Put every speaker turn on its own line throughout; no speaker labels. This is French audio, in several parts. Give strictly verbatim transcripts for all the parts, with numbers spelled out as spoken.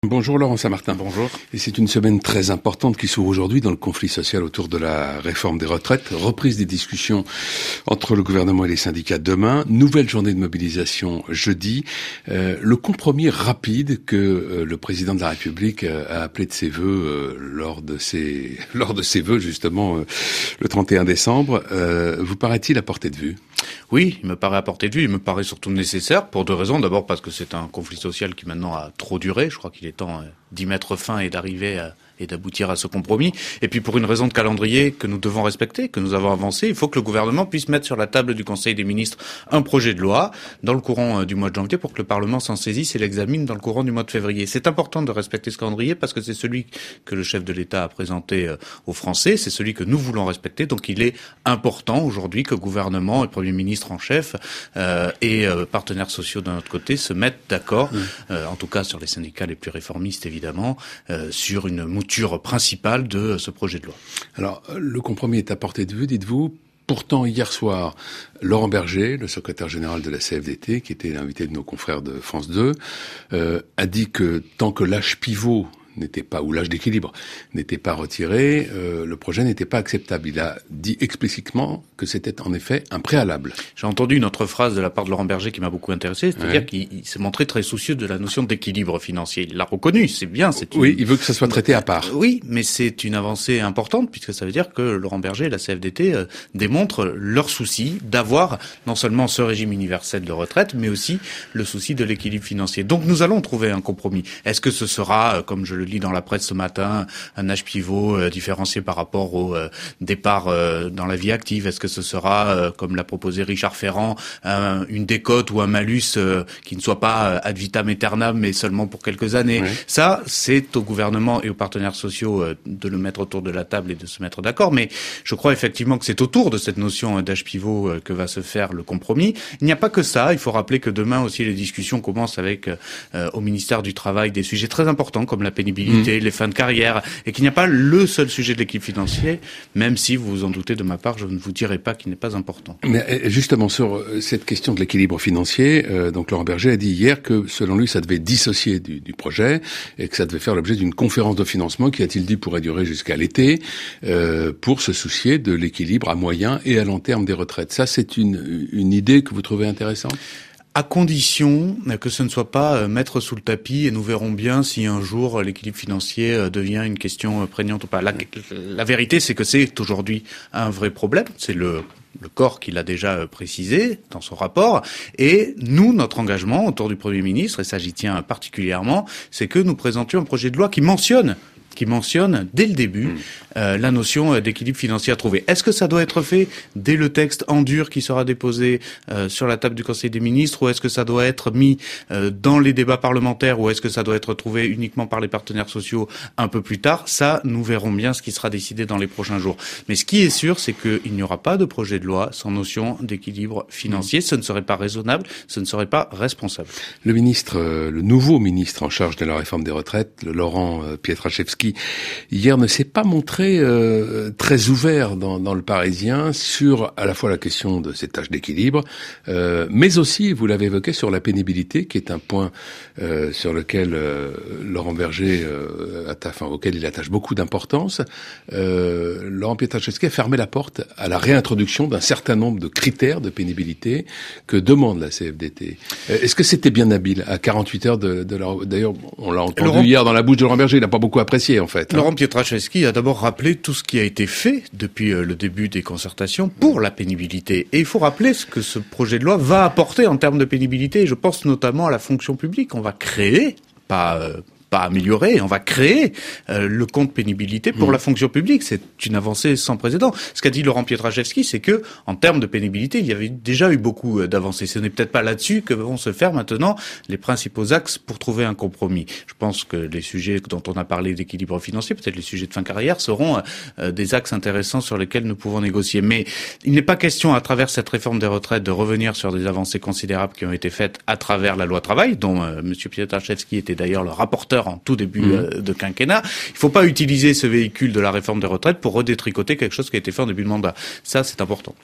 Bonjour Laurent Saint-Martin.
Bonjour.
Et c'est une semaine très importante qui s'ouvre aujourd'hui dans le conflit social autour de la réforme des retraites. Reprise des discussions entre le gouvernement et les syndicats demain. Nouvelle journée de mobilisation jeudi. Euh, le compromis rapide que euh, le président de la République euh, a appelé de ses vœux euh, lors de ses lors de ses vœux justement euh, le trente et un décembre. Euh, vous paraît-il à portée de vue ?
Oui, il me paraît à portée de vue, il me paraît surtout nécessaire pour deux raisons. D'abord parce que c'est un conflit social qui maintenant a trop duré. Je crois qu'il est temps d'y mettre fin et d'arriver à, et d'aboutir à ce compromis. Et puis pour une raison de calendrier que nous devons respecter, que nous avons avancé, il faut que le gouvernement puisse mettre sur la table du Conseil des ministres un projet de loi dans le courant du mois de janvier pour que le Parlement s'en saisisse et l'examine dans le courant du mois de février. C'est important de respecter ce calendrier parce que c'est celui que le chef de l'État a présenté aux Français, c'est celui que nous voulons respecter. Donc il est important aujourd'hui que le gouvernement et le Premier ministre en chef euh, et euh, partenaires sociaux de notre côté se mettent d'accord, mmh. euh, en tout cas sur les syndicats les plus réformistes évidemment, euh, sur une mouture principale de ce projet de loi.
Alors, le compromis est à portée de vue, dites-vous. Pourtant, hier soir, Laurent Berger, le secrétaire général de la C F D T, qui était l'invité de nos confrères de France deux, euh, a dit que tant que l'âge pivot n'était pas, ou l'âge d'équilibre n'était pas retiré, euh, le projet n'était pas acceptable. Il a dit explicitement que c'était en effet un préalable.
J'ai entendu une autre phrase de la part de Laurent Berger qui m'a beaucoup intéressé, c'est-à-dire ouais. qu'il il s'est montré très soucieux de la notion d'équilibre financier. Il l'a reconnu, c'est bien. C'est une...
Oui, il veut que ça soit traité à part.
Oui, mais c'est une avancée importante puisque ça veut dire que Laurent Berger et la C F D T euh, démontrent leur souci d'avoir non seulement ce régime universel de retraite, mais aussi le souci de l'équilibre financier. Donc nous allons trouver un compromis. Est-ce que ce sera, euh, comme je le lis dans la presse ce matin, un âge pivot euh, différencié par rapport au euh, départ euh, dans la vie active? Est-ce que ce sera, euh, comme l'a proposé Richard Ferrand, un, une décote ou un malus euh, qui ne soit pas ad vitam aeternam, mais seulement pour quelques années? Oui. Ça, c'est au gouvernement et aux partenaires sociaux euh, de le mettre autour de la table et de se mettre d'accord. Mais je crois effectivement que c'est autour de cette notion euh, d'âge pivot euh, que va se faire le compromis. Il n'y a pas que ça. Il faut rappeler que demain aussi les discussions commencent avec euh, au ministère du Travail des sujets très importants comme la pénibilité, Mmh. les fins de carrière, et qu'il n'y a pas le seul sujet de l'équilibre financier, même si vous vous en doutez de ma part, je ne vous dirai pas qu'il n'est pas important.
Mais justement sur cette question de l'équilibre financier, euh, donc Laurent Berger a dit hier que selon lui ça devait dissocier du, du projet et que ça devait faire l'objet d'une conférence de financement qui, a-t-il dit, pourrait durer jusqu'à l'été euh, pour se soucier de l'équilibre à moyen et à long terme des retraites. Ça, c'est une, une idée que vous trouvez intéressante ?
À condition que ce ne soit pas mettre sous le tapis, et nous verrons bien si un jour l'équilibre financier devient une question prégnante ou pas. La, la vérité, c'est que c'est aujourd'hui un vrai problème. C'est le le corps qui l'a déjà précisé dans son rapport. Et nous, notre engagement autour du Premier ministre, et ça j'y tiens particulièrement, c'est que nous présentions un projet de loi qui mentionne qui mentionne dès le début mmh. euh, la notion d'équilibre financier à trouver. Est-ce que ça doit être fait dès le texte en dur qui sera déposé euh, sur la table du Conseil des ministres, ou est-ce que ça doit être mis euh, dans les débats parlementaires, ou est-ce que ça doit être trouvé uniquement par les partenaires sociaux un peu plus tard? Ça, nous verrons bien ce qui sera décidé dans les prochains jours. Mais ce qui est sûr, c'est qu'il n'y aura pas de projet de loi sans notion d'équilibre financier. Mmh. Ce ne serait pas raisonnable, ce ne serait pas responsable.
Le ministre, euh, le nouveau ministre en charge de la réforme des retraites, le Laurent euh, Pietraszewski, qui hier ne s'est pas montré euh, très ouvert dans, dans le Parisien sur à la fois la question de cet âge d'équilibre, euh, mais aussi, vous l'avez évoqué, sur la pénibilité, qui est un point euh, sur lequel euh, Laurent Berger euh, attache, enfin, auquel il attache beaucoup d'importance. Euh, Laurent Pietraszewski a fermé la porte à la réintroduction d'un certain nombre de critères de pénibilité que demande la C F D T. Euh, est-ce que c'était bien habile à quarante-huit heures de, de leur... D'ailleurs, on l'a entendu Laurent... hier dans la bouche de Laurent Berger, il n'a pas beaucoup apprécié. En fait,
Laurent Pietraszewski a d'abord rappelé tout ce qui a été fait depuis le début des concertations pour la pénibilité. Et il faut rappeler ce que ce projet de loi va apporter en termes de pénibilité. Je pense notamment à la fonction publique. On va créer, pas... Euh, pas améliorer, on va créer euh, le compte pénibilité pour mmh. la fonction publique. C'est une avancée sans précédent. Ce qu'a dit Laurent Pietraszewski, c'est que en termes de pénibilité, il y avait déjà eu beaucoup d'avancées. Ce n'est peut-être pas là-dessus que vont se faire maintenant les principaux axes pour trouver un compromis. Je pense que les sujets dont on a parlé d'équilibre financier, peut-être les sujets de fin de carrière, seront euh, des axes intéressants sur lesquels nous pouvons négocier. Mais il n'est pas question, à travers cette réforme des retraites, de revenir sur des avancées considérables qui ont été faites à travers la loi travail, dont euh, M. Pietraszewski était d'ailleurs le rapporteur en tout début mmh. euh, de quinquennat. Il ne faut pas utiliser ce véhicule de la réforme des retraites pour redétricoter quelque chose qui a été fait en début de mandat. Ça, c'est important.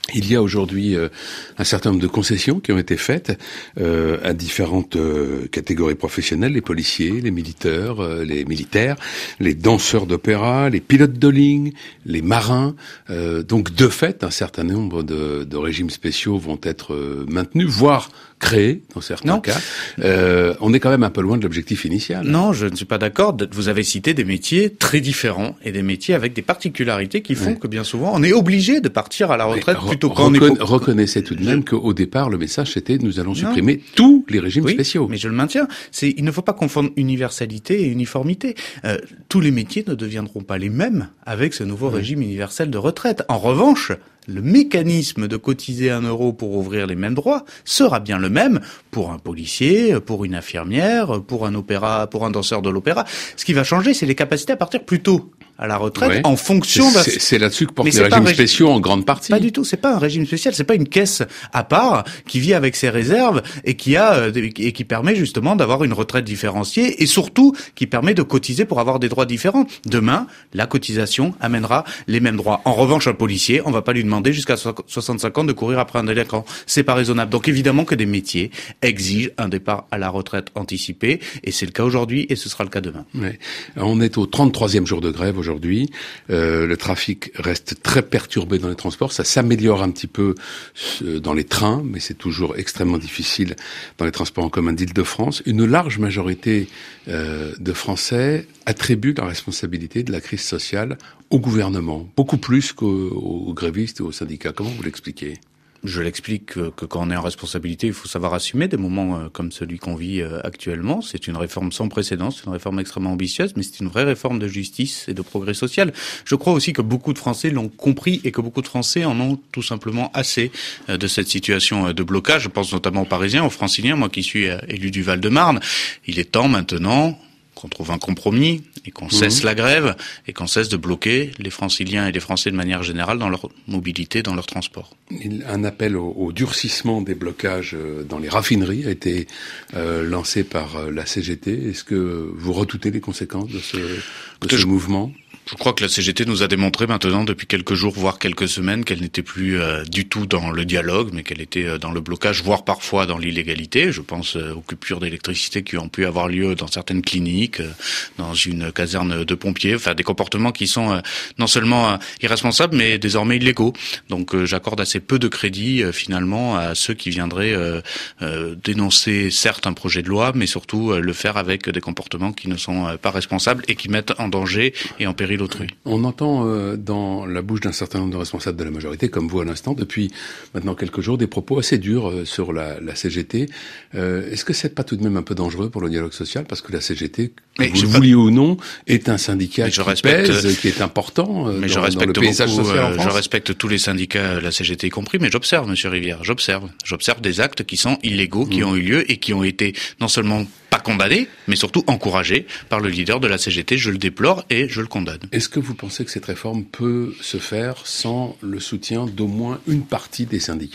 Il y a aujourd'hui euh, un certain nombre de concessions qui ont été faites euh, à différentes euh, catégories professionnelles, les policiers, les militaires, euh, les militaires, les danseurs d'opéra, les pilotes de ligne, les marins. Euh, donc de fait, un certain nombre de, de régimes spéciaux vont être euh, maintenus, voire créés dans certains
non.
cas. Euh, on est quand même un peu loin de l'objectif initial.
Non, je ne suis pas d'accord. Vous avez cité des métiers très différents et des métiers avec des particularités qui font oui. que bien souvent on est obligé de partir à la retraite
oui,
plutôt
qu'en
reconna- est...
Reconnaissez tout de même je... qu'au départ le message c'était nous allons supprimer non. tous les régimes
oui,
spéciaux.
Mais je le maintiens. C'est, il ne faut pas confondre universalité et uniformité. Euh, tous les métiers ne deviendront pas les mêmes avec ce nouveau oui. régime universel de retraite. En revanche, le mécanisme de cotiser un euro pour ouvrir les mêmes droits sera bien le même pour un policier, pour une infirmière, pour un opéra, pour un danseur de l'opéra. Ce qui va changer, c'est les capacités à partir plus tôt à la retraite ouais. en fonction d'un...
C'est, c'est là-dessus que portent les régimes régime... spéciaux en grande partie.
Pas du tout, c'est pas un régime spécial, c'est pas une caisse à part qui vit avec ses réserves et qui a et qui permet justement d'avoir une retraite différenciée et surtout qui permet de cotiser pour avoir des droits différents. Demain, la cotisation amènera les mêmes droits. En revanche, un policier, on va pas lui demander jusqu'à soixante-cinq ans de courir après un délinquant. C'est pas raisonnable. Donc évidemment que des métiers exigent un départ à la retraite anticipé et c'est le cas aujourd'hui et ce sera le cas demain.
Ouais. On est au trente-troisième jour de grève aujourd'hui. Euh, le trafic reste très perturbé dans les transports. Ça s'améliore un petit peu euh, dans les trains, mais c'est toujours extrêmement difficile dans les transports en commun d'Île-de-France. Une large majorité euh, de Français attribuent la responsabilité de la crise sociale au gouvernement, beaucoup plus qu'aux aux grévistes et aux syndicats. Comment vous l'expliquez ?
Je l'explique que, que quand on est en responsabilité, il faut savoir assumer des moments euh, comme celui qu'on vit euh, actuellement. C'est une réforme sans précédent, c'est une réforme extrêmement ambitieuse, mais c'est une vraie réforme de justice et de progrès social. Je crois aussi que beaucoup de Français l'ont compris et que beaucoup de Français en ont tout simplement assez euh, de cette situation euh, de blocage. Je pense notamment aux Parisiens, aux Franciliens, moi qui suis euh, élu du Val-de-Marne. Il est temps maintenant qu'on trouve un compromis et qu'on cesse mmh. la grève et qu'on cesse de bloquer les Franciliens et les Français de manière générale dans leur mobilité, dans leur transport.
Un appel au, au durcissement des blocages dans les raffineries a été euh, lancé par la C G T. Est-ce que vous redoutez les conséquences de ce, de ce
je...
mouvement ?
Je crois que la C G T nous a démontré maintenant depuis quelques jours, voire quelques semaines, qu'elle n'était plus euh, du tout dans le dialogue, mais qu'elle était euh, dans le blocage, voire parfois dans l'illégalité. Je pense euh, aux coupures d'électricité qui ont pu avoir lieu dans certaines cliniques, euh, dans une caserne de pompiers, enfin des comportements qui sont euh, non seulement euh, irresponsables, mais désormais illégaux. Donc euh, j'accorde assez peu de crédit euh, finalement à ceux qui viendraient euh, euh, dénoncer certes un projet de loi, mais surtout euh, le faire avec des comportements qui ne sont euh, pas responsables et qui mettent en danger et en péril l'autrui.
On entend euh, dans la bouche d'un certain nombre de responsables de la majorité, comme vous à l'instant, depuis maintenant quelques jours, des propos assez durs euh, sur la, la C G T. Euh, est-ce que c'est pas tout de même un peu dangereux pour le dialogue social, parce que la C G T, que vous le vouliez ou non, est un syndicat qui
respecte,
pèse, qui est important euh,
mais
dans,
je respecte
dans le paysage
beaucoup,
social en France.
Je respecte tous les syndicats, la C G T y compris, mais j'observe, Monsieur Rivière, j'observe, j'observe des actes qui sont illégaux, qui mmh. ont eu lieu et qui ont été non seulement pas condamné, mais surtout encouragé par le leader de la C G T. Je le déplore et je le condamne.
Est-ce que vous pensez que cette réforme peut se faire sans le soutien d'au moins une partie des syndicats ?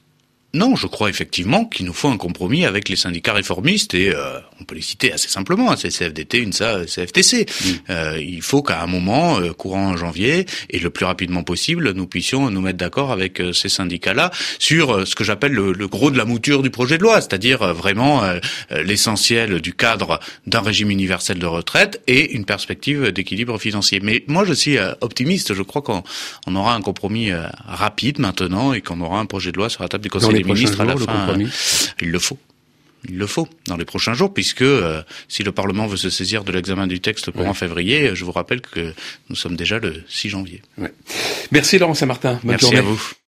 Non, je crois effectivement qu'il nous faut un compromis avec les syndicats réformistes et euh, on peut les citer assez simplement, c'est C F D T, UNSA, C F T C. Mmh. Euh, il faut qu'à un moment, euh, courant janvier, et le plus rapidement possible, nous puissions nous mettre d'accord avec euh, ces syndicats-là sur euh, ce que j'appelle le, le gros de la mouture du projet de loi, c'est-à-dire euh, vraiment euh, l'essentiel du cadre d'un régime universel de retraite et une perspective d'équilibre financier. Mais moi, je suis euh, optimiste, je crois qu'on on aura un compromis euh, rapide maintenant et qu'on aura un projet de loi sur la table du Conseil des ministres à la fin. Euh, il le faut. Il le faut dans les prochains jours, puisque euh, si le Parlement veut se saisir de l'examen du texte courant ouais. février, je vous rappelle que nous sommes déjà le six janvier.
Ouais. Merci Laurent Saint-Martin. Bonne
Merci
journée.
à vous.